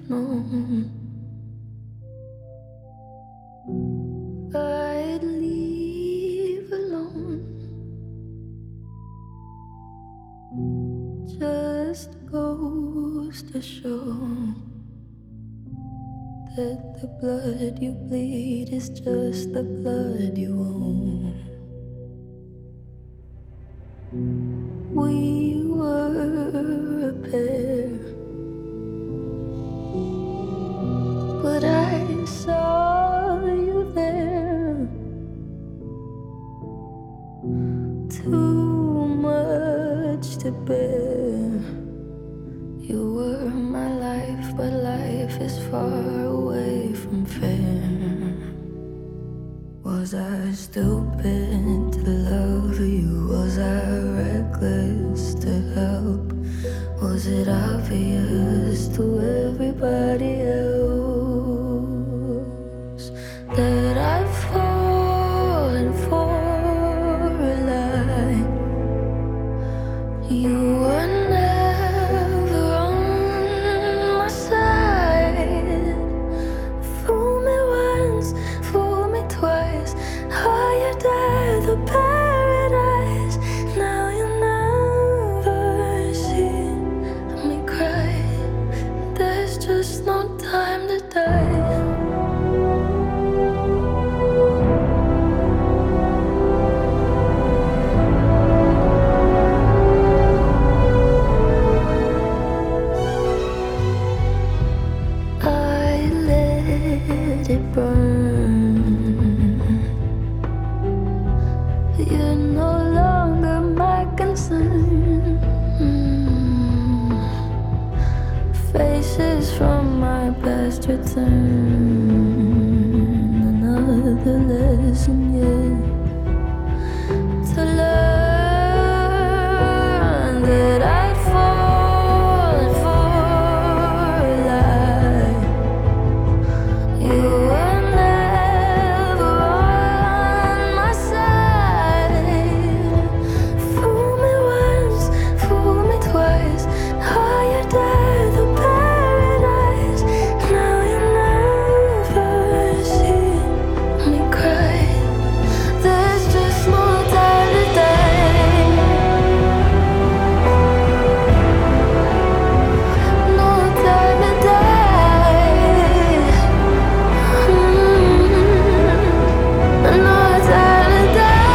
known I'd leave alone. Just goes to show that the blood you bleed is just the blood you own. We were a pair, but I saw you there. Too much to bear. You were my life, but life is far away from fair. Was I stupid to love you? Was I reckless to help? Was it obvious to everybody else that I've fallen for a lie? You were never on my side. Fool me once, fool me twice. Higher than the paradise. Now you never see me cry. There's just no time to die. I let it burn. You're no longer my concern. Faces from my past return. Another lesson yet to learn that I'd fallen for a lie. You were never on my side. Fool me once, fool me twice. Higher than the paradise. Now you never see me cry. There's just no time to die. No time to die. No time to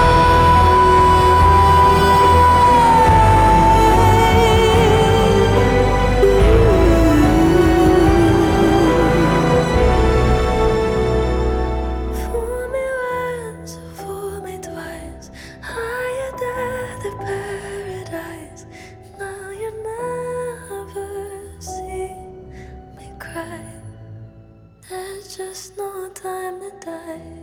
die. Fool me once, fool me twice. Higher than the paradise. Now you never see me cry. There's just no time to die.